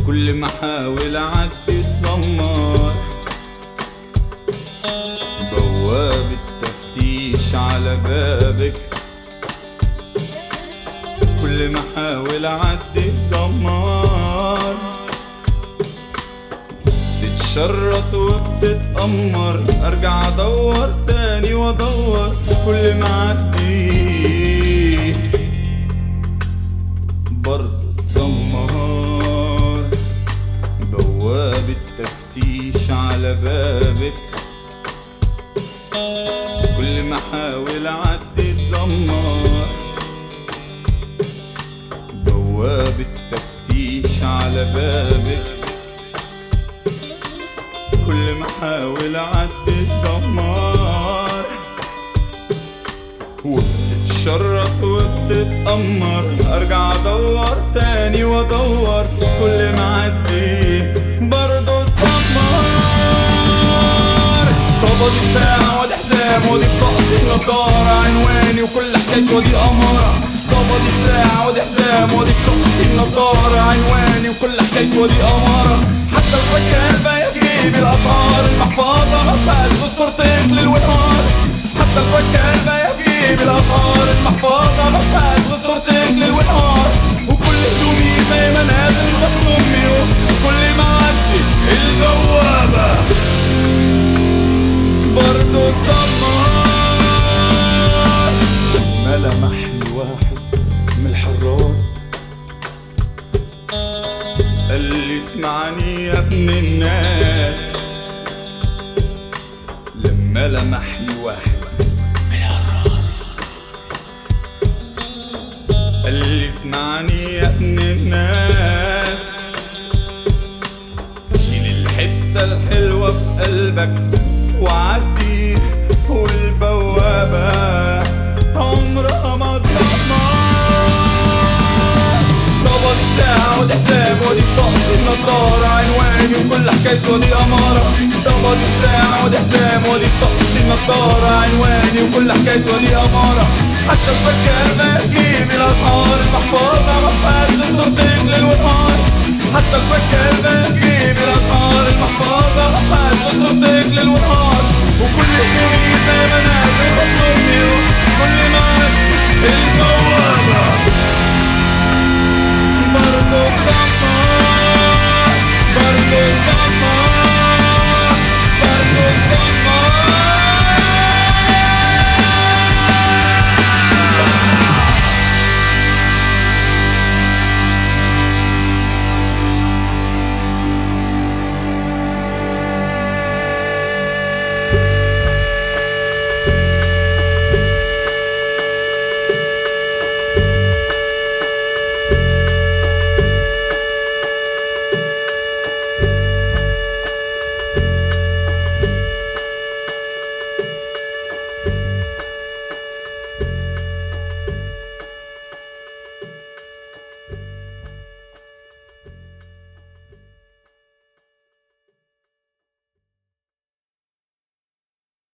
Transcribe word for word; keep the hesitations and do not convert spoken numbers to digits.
كل ما احاول اعدي اتذمر. بوابة تفتيش على بابك، كل ما احاول اعدي اتذمر. تتشرط وبتتأمر، ارجع ادور تاني وادور كل ما اعدي برضو اتذمر. بوابة تفتيش على بابك، كل ما احاول اعدي اتذمر. بوابة تفتيش على بابك، كل ما احاول اعدي اتذمر. وبتتشرط وبتتأمر، ارجع ادور تاني وادور كل ما اعدي برضو اتذمر. طبض الساعة ودي حزام ودي بطاقتي النضارة، عنواني وكل حكايتي ودي أمارة. طبض الساعة ودي حزام ودي بطاقتي النضارة، عنواني وكل حكايتي ودي أمارة. حتى الفكة الباقية في جيبي، الأشعار المحفظة مفيهاش غير صورتك ليل ونهار. حتى الفكة الباقية في جيبي، الأشعار المحفظة مفيهاش غير صورتك ليل ونهار. وكل هدومي زي ما نازل بطن أمي، وكل ما أعدي البوابة برضو اتذمر. ما لمحني واحد من الحراس، قال لي اسمعني يا ابن الناس. لما لمحني واحد من الحراس، قال لي اسمعني يا ابن الناس. شيل الحتة الحلوة في قلبك وعدي، والبوابة عمرها ما تسمر. طبض الساعة ودي حساب ودي بطاقتي النضارة، عنواني وكل حكايتي ودي أمارة. طبض الساعة ودي حساب ودي بطاقتي النضارة، عنواني وكل حكايتي ودي أمارة. حتى الفكة الباقية في جيبي، الأشعار المحفظة مفيهاش غير صورتك ليل ونهار. حتى الفكة